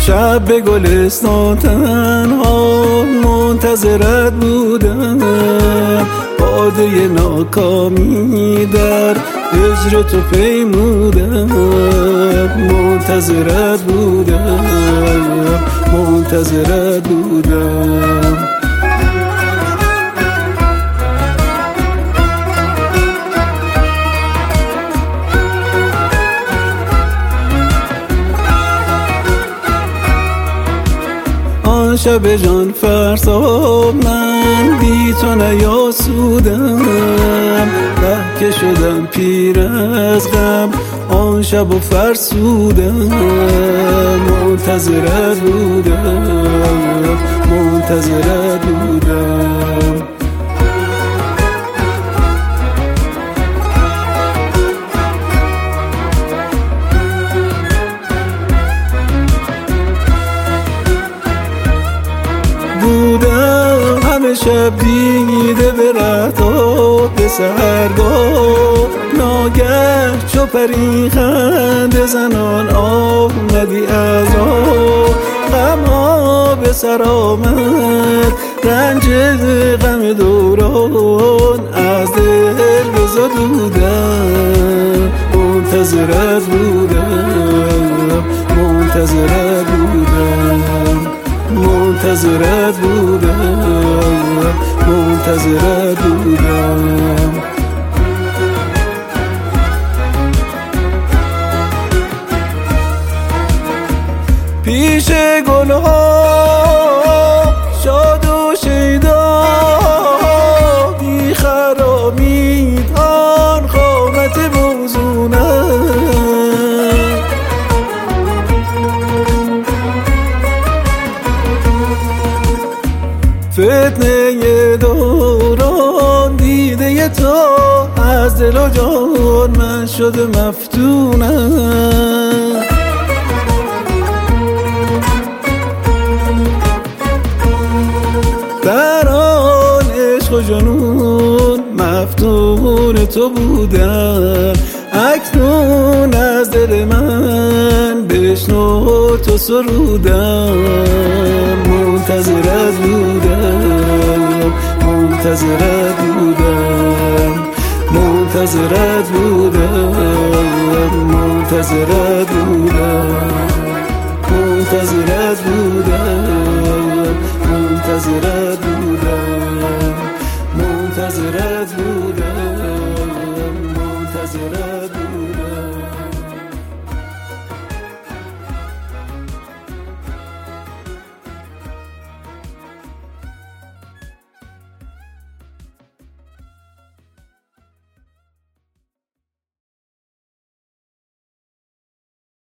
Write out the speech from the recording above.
شب به گلستان تنها منتظرت بودم، باده ناکامی در هجر تو پیمودم. منتظرت بودم، منتظرت بودم. آن شب جان فرسا من بی تو نیاسودم، که شدم پیر از غم آن شب و فرسودم. منتظرت بودم، منتظرت بودم. بودم همه شب دیده به رهتا به سحرگاه، ناگه چو پری خنده زنان آمدی از راه. غمها به سر آمد رنج غم دوران، از دل بزدودم. منتظرت بودم، منتظرت بودم. منتظرت بودم، منتظرت بودم. پیش گلها شاد و شیدا بی خرامید آن قامت موزونم. فتنه دوران دیده تو از دل و جان من شده مفتونم. در آن عشق و جنون مفتون تو بودم، اکنون از دل من بشنو تو سرودم. منتظرت بودم، منتظرت بودم. منتظرت بودم، منتظرت بودم. منتظرت بودم، منتظرت بودم. منتظرت بودم، منتظرت بودم.